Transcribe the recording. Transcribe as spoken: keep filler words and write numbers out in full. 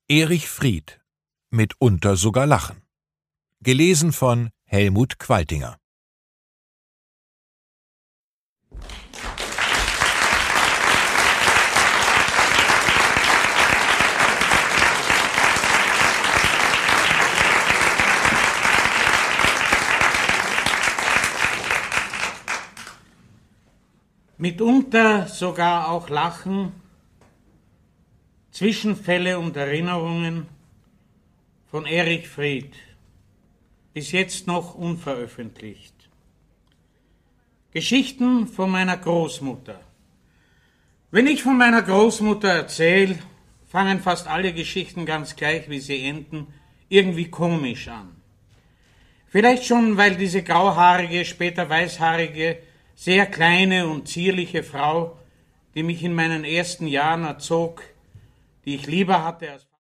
Erich Fried, mitunter sogar lachen. Gelesen von Helmut Qualtinger. Mitunter sogar auch Lachen, Zwischenfälle und Erinnerungen von Erich Fried, bis jetzt noch unveröffentlicht. Geschichten von meiner Großmutter. Wenn ich von meiner Großmutter erzähle, fangen fast alle Geschichten ganz gleich, wie sie enden, irgendwie komisch an. Vielleicht schon, weil diese grauhaarige, später weißhaarige, sehr kleine und zierliche Frau, die mich in meinen ersten Jahren erzog, die ich lieber hatte als